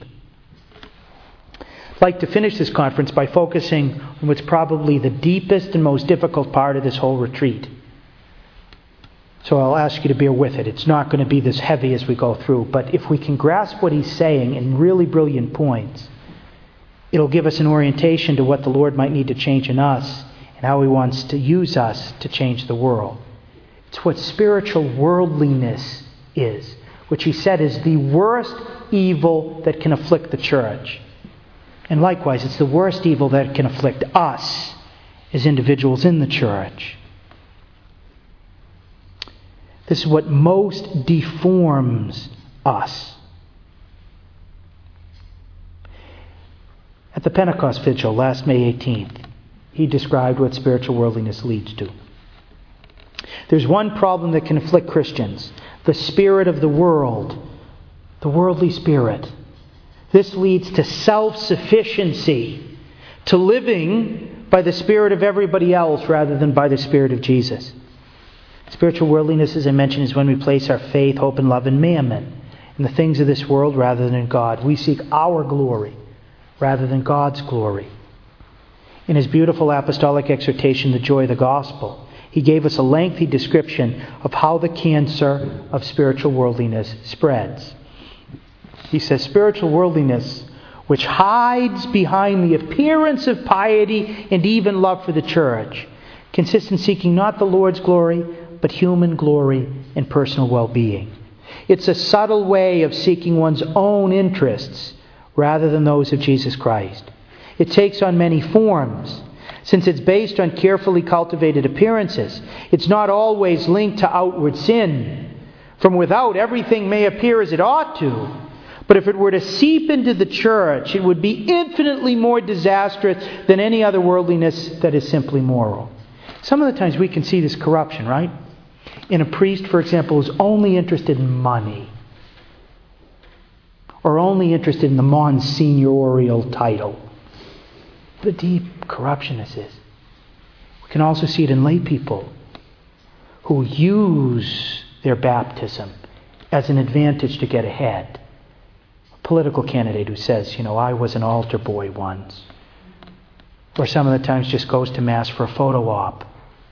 I'd like to finish this conference by focusing on what's probably the deepest and most difficult part of this whole retreat. So I'll ask you to bear with it. It's not going to be this heavy as we go through, but if we can grasp what he's saying in really brilliant points, it'll give us an orientation to what the Lord might need to change in us and how he wants to use us to change the world. It's what spiritual worldliness is, which he said is the worst evil that can afflict the church. And likewise, it's the worst evil that can afflict us as individuals in the church. This is what most deforms us. At the Pentecost Vigil last May 18th, he described what spiritual worldliness leads to. There's one problem that can afflict Christians: the spirit of the world, the worldly spirit. This leads to self-sufficiency, to living by the spirit of everybody else rather than by the spirit of Jesus. Spiritual worldliness, as I mentioned, is when we place our faith, hope, and love in mammon, in the things of this world rather than in God. We seek our glory rather than God's glory. In his beautiful apostolic exhortation, The Joy of the Gospel, he gave us a lengthy description of how the cancer of spiritual worldliness spreads. He says, spiritual worldliness, which hides behind the appearance of piety and even love for the church, consists in seeking not the Lord's glory, but human glory and personal well-being. It's a subtle way of seeking one's own interests rather than those of Jesus Christ. It takes on many forms. Since it's based on carefully cultivated appearances, it's not always linked to outward sin. From without, everything may appear as it ought to. But if it were to seep into the church, it would be infinitely more disastrous than any other worldliness that is simply moral. Some of the times we can see this corruption, right? in a priest, for example, who's only interested in money or only interested in the monsignorial title. What a deep corruption this is. We can also see it in lay people who use their baptism as an advantage to get ahead. A political candidate who says, I was an altar boy once. Or some of the times just goes to Mass for a photo op.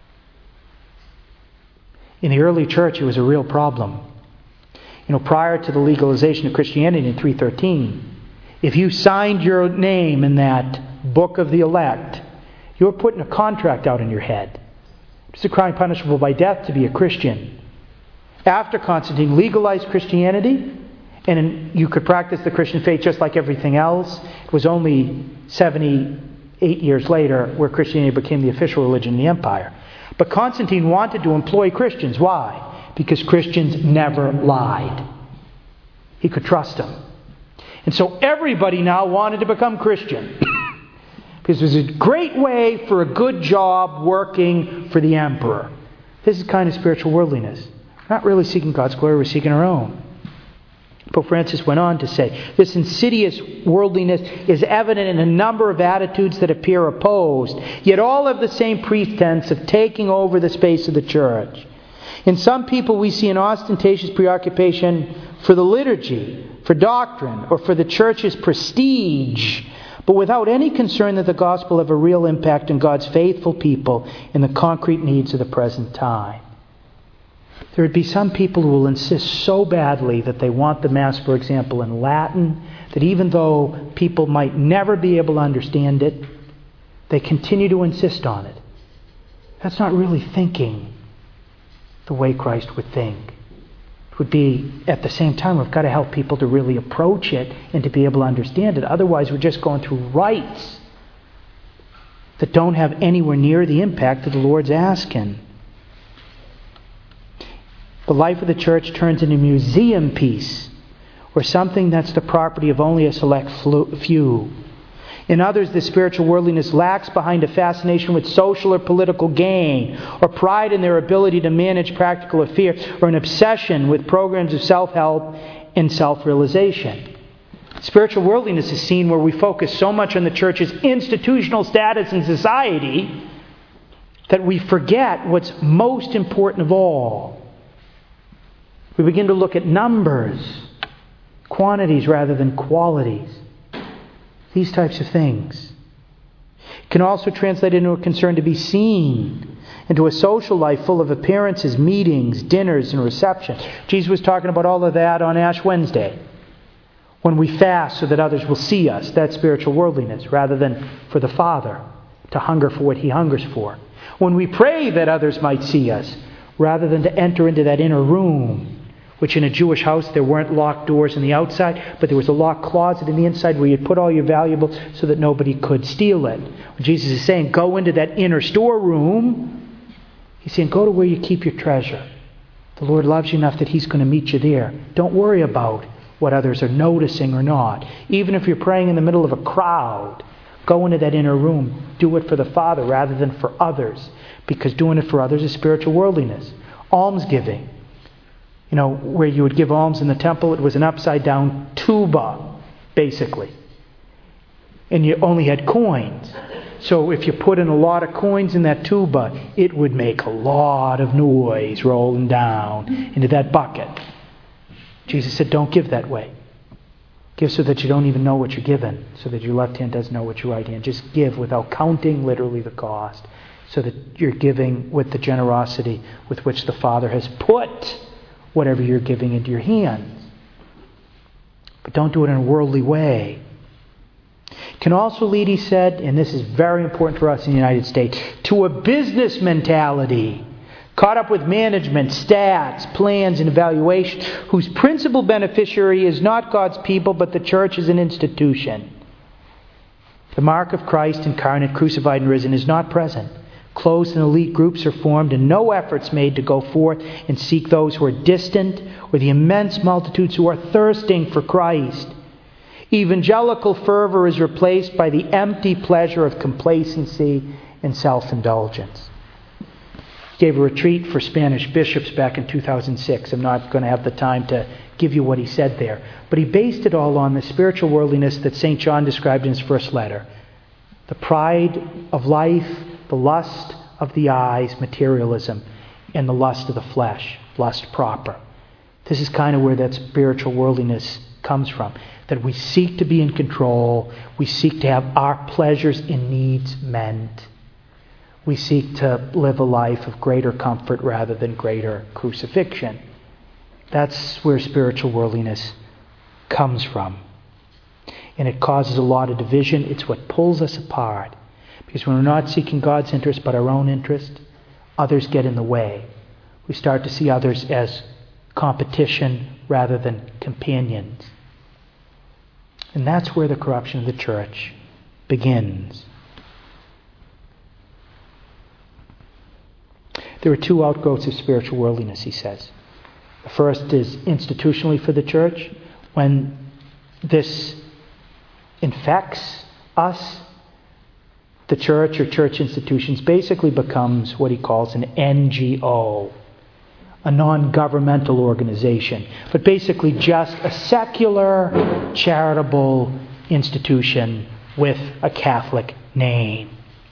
In the early church, it was a real problem. Prior to the legalization of Christianity in 313, if you signed your name in that book of the elect, you were putting a contract out in your head. It's a crime punishable by death to be a Christian. After Constantine legalized Christianity, and you could practice the Christian faith just like everything else, it was only 78 years later where Christianity became the official religion in the empire. But Constantine wanted to employ Christians. Why? Because Christians never lied. He could trust them. And so everybody now wanted to become Christian. Because it was a great way for a good job working for the emperor. This is kind of spiritual worldliness. We're not really seeking God's glory, we're seeking our own. Pope Francis went on to say, this insidious worldliness is evident in a number of attitudes that appear opposed, yet all have the same pretense of taking over the space of the church. In some people we see an ostentatious preoccupation for the liturgy, for doctrine, or for the church's prestige, but without any concern that the gospel have a real impact on God's faithful people in the concrete needs of the present time. There would be some people who will insist so badly that they want the Mass, for example, in Latin, that even though people might never be able to understand it, they continue to insist on it. That's not really thinking the way Christ would think. It would be, at the same time, we've got to help people to really approach it and to be able to understand it. Otherwise, we're just going through rites that don't have anywhere near the impact that the Lord's asking. The life of the church turns into a museum piece or something that's the property of only a select few. In others, the spiritual worldliness lacks behind a fascination with social or political gain, or pride in their ability to manage practical affairs, or an obsession with programs of self-help and self-realization. Spiritual worldliness is seen where we focus so much on the church's institutional status in society that we forget what's most important of all. We begin to look at numbers, quantities rather than qualities. These types of things can also translate into a concern to be seen, into a social life full of appearances, meetings, dinners, and receptions. Jesus was talking about all of that on Ash Wednesday. When we fast so that others will see us, that's spiritual worldliness, rather than for the Father to hunger for what He hungers for. When we pray that others might see us, rather than to enter into that inner room, which in a Jewish house there weren't locked doors on the outside, but there was a locked closet in the inside where you'd put all your valuables so that nobody could steal it. When Jesus is saying, go into that inner storeroom, He's saying, go to where you keep your treasure. The Lord loves you enough that He's going to meet you there. Don't worry about what others are noticing or not. Even if you're praying in the middle of a crowd, go into that inner room. Do it for the Father rather than for others, because doing it for others is spiritual worldliness. Almsgiving. Where you would give alms in the temple, it was an upside-down tuba, basically. And you only had coins. So if you put in a lot of coins in that tuba, it would make a lot of noise rolling down into that bucket. Jesus said, don't give that way. Give so that you don't even know what you're given, so that your left hand doesn't know what your right hand. Just give without counting literally the cost, so that you're giving with the generosity with which the Father has put whatever you're giving into your hands. But don't do it in a worldly way. It can also lead, he said, and this is very important for us in the United States, to a business mentality, caught up with management, stats, plans, and evaluation, whose principal beneficiary is not God's people, but the church as an institution. The mark of Christ incarnate, crucified, and risen is not present. Close and elite groups are formed and no efforts made to go forth and seek those who are distant or the immense multitudes who are thirsting for Christ. Evangelical fervor is replaced by the empty pleasure of complacency and self-indulgence. Gave a retreat for Spanish bishops back in 2006. I'm not going to have the time to give you what he said there. But he based it all on the spiritual worldliness that St. John described in his first letter. The pride of life, the lust of the eyes, materialism, and the lust of the flesh, lust proper. This is kind of where that spiritual worldliness comes from. That we seek to be in control. We seek to have our pleasures and needs met. We seek to live a life of greater comfort rather than greater crucifixion. That's where spiritual worldliness comes from. And it causes a lot of division. It's what pulls us apart. Because when we're not seeking God's interest but our own interest, others get in the way. We start to see others as competition rather than companions. And that's where the corruption of the church begins. There are two outgrowths of spiritual worldliness, he says. The first is institutionally for the church. When this infects us, the church or church institutions basically becomes what he calls an NGO, a non-governmental organization, but basically just a secular, charitable institution with a Catholic name.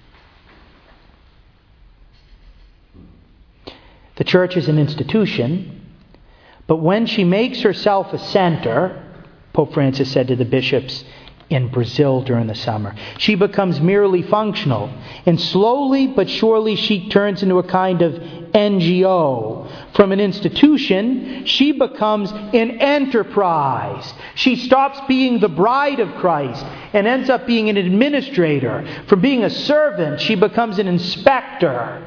The church is an institution, but when she makes herself a center, Pope Francis said to the bishops in Brazil during the summer, she becomes merely functional. And slowly but surely she turns into a kind of NGO. From an institution, she becomes an enterprise. She stops being the bride of Christ and ends up being an administrator. From being a servant, she becomes an inspector.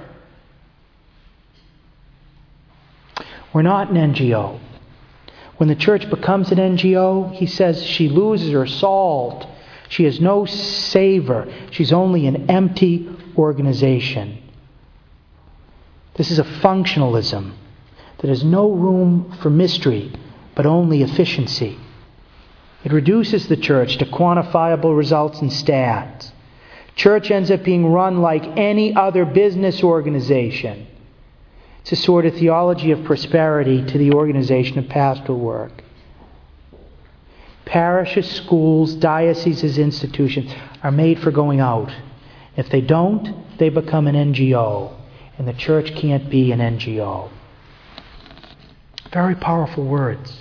We're not an NGO. When the church becomes an NGO, he says she loses her salt. She has no savor. She's only an empty organization. This is a functionalism that has no room for mystery, but only efficiency. It reduces the church to quantifiable results and stats. Church ends up being run like any other business organization. It's a sort of theology of prosperity to the organization of pastoral work. Parishes, schools, dioceses, institutions are made for going out. If they don't, they become an NGO. And the church can't be an NGO. Very powerful words.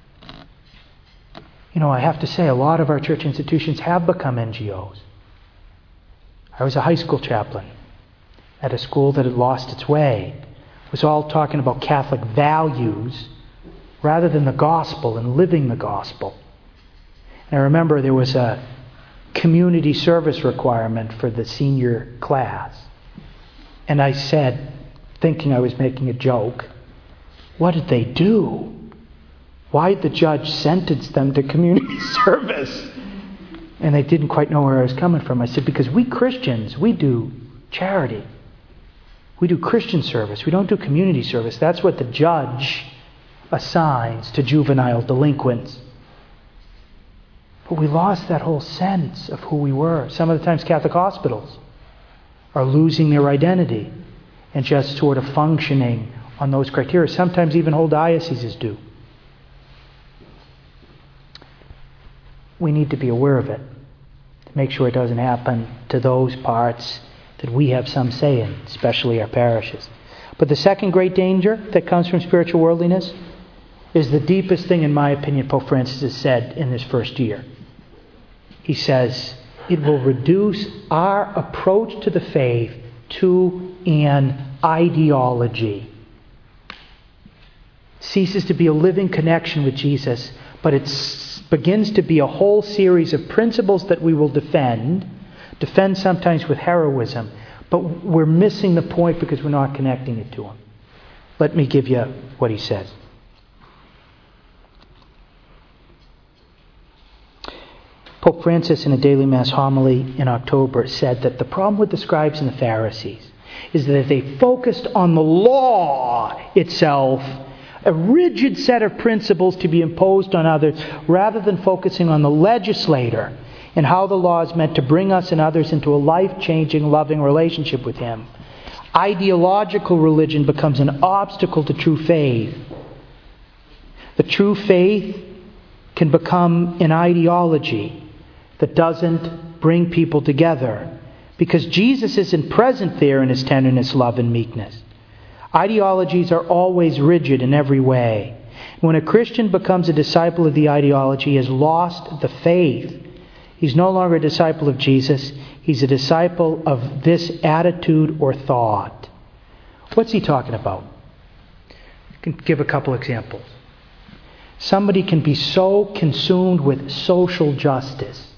I have to say, a lot of our church institutions have become NGOs. I was a high school chaplain at a school that had lost its way. It was all talking about Catholic values rather than the gospel and living the gospel. And I remember there was a community service requirement for the senior class. And I said, thinking I was making a joke, what did they do? Why did the judge sentence them to community service? And they didn't quite know where I was coming from. I said, because we Christians, we do charity. We do Christian service. We don't do community service. That's what the judge assigns to juvenile delinquents. But we lost that whole sense of who we were. Some of the times Catholic hospitals are losing their identity and just sort of functioning on those criteria. Sometimes even whole dioceses do. We need to be aware of it to make sure it doesn't happen to those parts that we have some say in, especially our parishes. But the second great danger that comes from spiritual worldliness is the deepest thing, in my opinion, Pope Francis has said in this first year. He says, it will reduce our approach to the faith to an ideology. It ceases to be a living connection with Jesus, but it begins to be a whole series of principles that we will defend sometimes with heroism, but we're missing the point because we're not connecting it to him. Let me give you what he says. Pope Francis, in a daily Mass homily in October, said that the problem with the scribes and the Pharisees is that they focused on the law itself, a rigid set of principles to be imposed on others, rather than focusing on the legislator and how the law is meant to bring us and others into a life-changing, loving relationship with Him. Ideological religion becomes an obstacle to true faith. The true faith can become an ideology that doesn't bring people together, because Jesus isn't present there in his tenderness, love, and meekness. Ideologies are always rigid in every way. When a Christian becomes a disciple of the ideology, he has lost the faith. He's no longer a disciple of Jesus. He's a disciple of this attitude or thought. What's he talking about? I can give a couple examples. Somebody can be so consumed with social justice,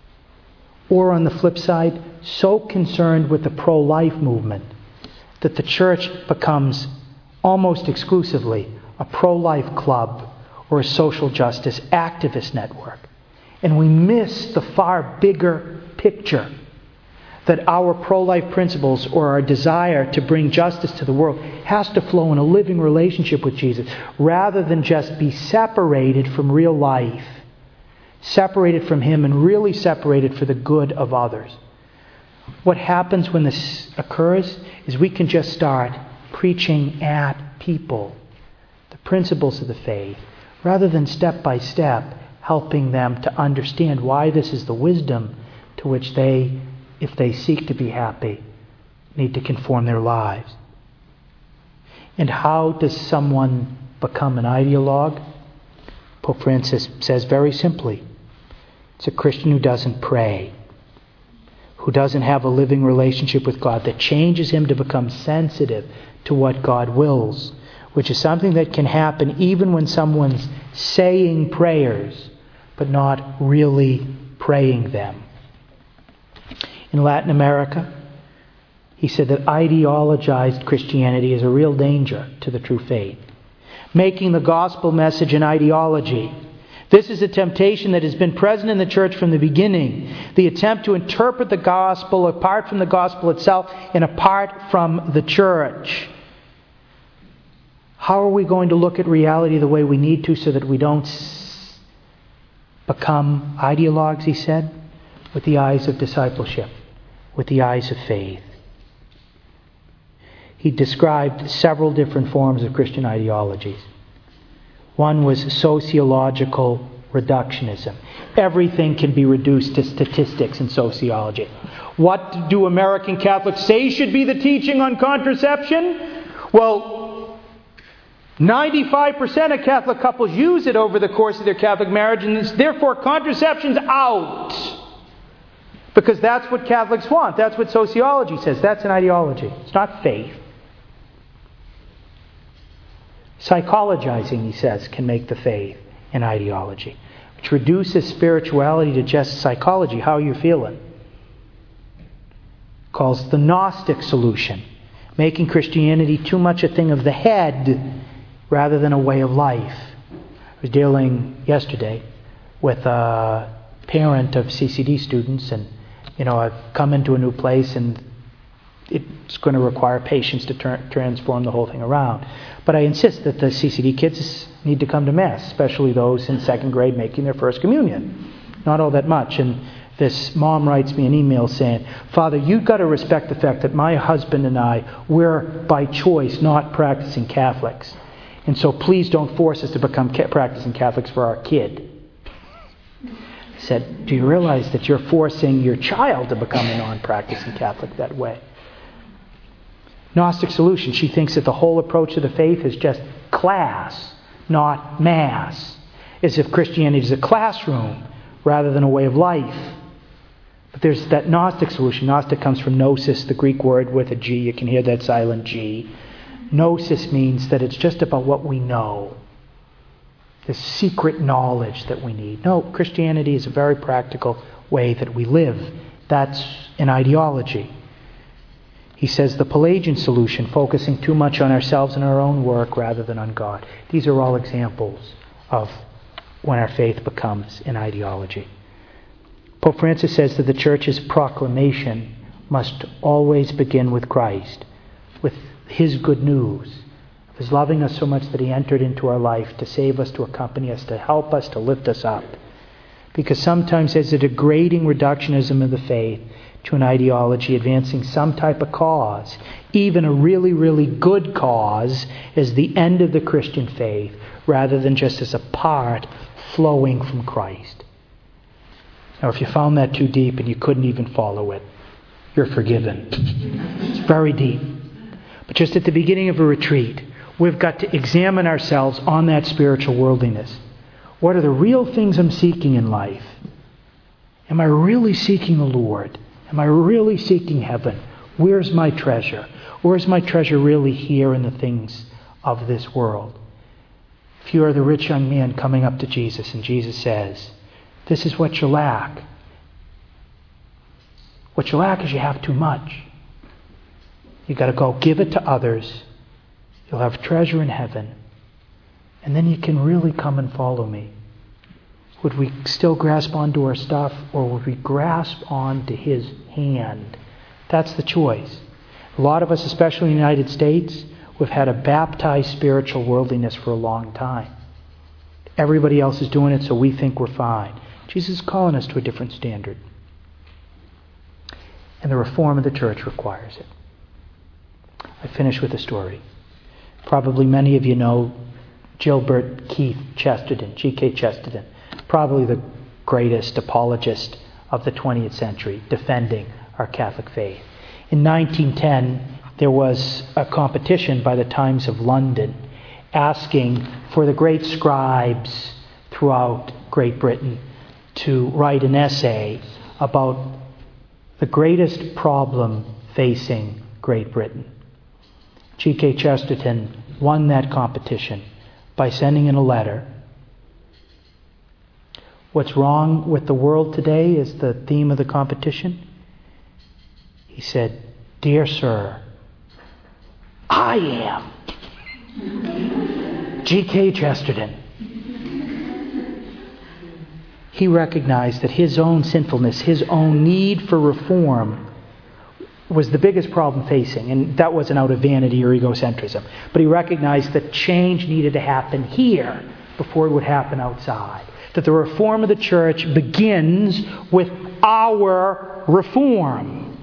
or on the flip side, so concerned with the pro-life movement, that the church becomes almost exclusively a pro-life club or a social justice activist network. And we miss the far bigger picture, that our pro-life principles or our desire to bring justice to the world has to flow in a living relationship with Jesus, rather than just be separated from real life, separated from him and really separated for the good of others. What happens when this occurs is we can just start preaching at people the principles of the faith, rather than step by step helping them to understand why this is the wisdom to which they, if they seek to be happy, need to conform their lives. And how does someone become an ideologue? Pope Francis says very simply, it's a Christian who doesn't pray, who doesn't have a living relationship with God that changes him to become sensitive to what God wills, which is something that can happen even when someone's saying prayers but not really praying them. In Latin America, he said that ideologized Christianity is a real danger to the true faith, making the gospel message an ideology. This is a temptation that has been present in the church from the beginning. The attempt to interpret the gospel apart from the gospel itself and apart from the church. How are we going to look at reality the way we need to so that we don't become ideologues, he said? With the eyes of discipleship, with the eyes of faith. He described several different forms of Christian ideologies. One was sociological reductionism. Everything can be reduced to statistics in sociology. What do American Catholics say should be the teaching on contraception? Well, 95% of Catholic couples use it over the course of their Catholic marriage, and therefore contraception's out. Because that's what Catholics want. That's what sociology says. That's an ideology. It's not faith. Psychologizing, he says, can make the faith an ideology, which reduces spirituality to just psychology. How are you feeling? Calls the Gnostic solution, making Christianity too much a thing of the head rather than a way of life. I was dealing yesterday with a parent of CCD students, and I've come into a new place and it's going to require patience to transform the whole thing around. But I insist that the CCD kids need to come to Mass, especially those in second grade making their first communion. Not all that much. And this mom writes me an email saying, "Father, you've got to respect the fact that my husband and I, we're by choice not practicing Catholics. And so please don't force us to become practicing Catholics for our kid." I said, "Do you realize that you're forcing your child to become a non-practicing Catholic that way?" Gnostic solution. She thinks that the whole approach to the faith is just class, not mass. As if Christianity is a classroom rather than a way of life. But there's that Gnostic solution. Gnostic comes from gnosis, the Greek word with a G. You can hear that silent G. Gnosis means that it's just about what we know. The secret knowledge that we need. No, Christianity is a very practical way that we live. That's an ideology. He says the Pelagian solution, focusing too much on ourselves and our own work rather than on God. These are all examples of when our faith becomes an ideology. Pope Francis says that the Church's proclamation must always begin with Christ, with His good news, of His loving us so much that He entered into our life to save us, to accompany us, to help us, to lift us up. Because sometimes there's a degrading reductionism of the faith to an ideology advancing some type of cause, even a really, really good cause, as the end of the Christian faith, rather than just as a part flowing from Christ. Now, if you found that too deep and you couldn't even follow it, you're forgiven. It's very deep. But just at the beginning of a retreat, we've got to examine ourselves on that spiritual worldliness. What are the real things I'm seeking in life? Am I really seeking the Lord? Am I really seeking heaven? Where's my treasure? Or is my treasure really here in the things of this world? If you are the rich young man coming up to Jesus and Jesus says, this is what you lack. What you lack is you have too much. You've got to go give it to others. You'll have treasure in heaven. And then you can really come and follow me. Would we still grasp onto our stuff, or would we grasp onto His hand? That's the choice. A lot of us, especially in the United States, we've had a baptized spiritual worldliness for a long time. Everybody else is doing it, so we think we're fine. Jesus is calling us to a different standard. And the reform of the church requires it. I finish with a story. Probably many of you know Gilbert Keith Chesterton, G.K. Chesterton, probably the greatest apologist of the 20th century, defending our Catholic faith. In 1910, there was a competition by the Times of London asking for the great scribes throughout Great Britain to write an essay about the greatest problem facing Great Britain. G.K. Chesterton won that competition by sending in a letter. What's wrong with the world today is the theme of the competition. He said, "Dear sir, I am G.K. Chesterton." He recognized that his own sinfulness, his own need for reform, was the biggest problem facing. And that wasn't out of vanity or egocentrism. But he recognized that change needed to happen here before it would happen outside. That the reform of the church begins with our reform.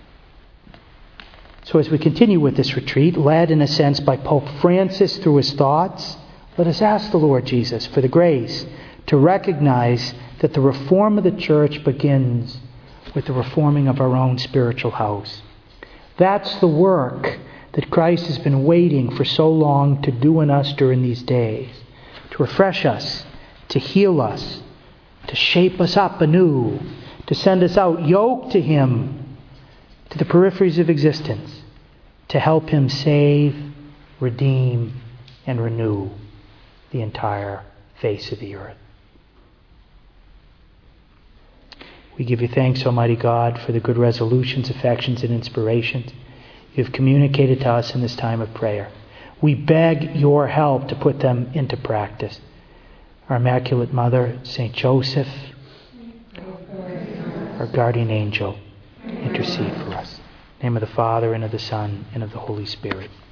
So as we continue with this retreat, led in a sense by Pope Francis through his thoughts, let us ask the Lord Jesus for the grace to recognize that the reform of the church begins with the reforming of our own spiritual house. That's the work that Christ has been waiting for so long to do in us during these days, to refresh us, to heal us, to shape us up anew, to send us out yoked to Him, to the peripheries of existence, to help Him save, redeem, and renew the entire face of the earth. We give you thanks, Almighty God, for the good resolutions, affections, and inspirations you have communicated to us in this time of prayer. We beg your help to put them into practice. Our Immaculate Mother, St. Joseph, our guardian angel, intercede for us. In the name of the Father, and of the Son, and of the Holy Spirit.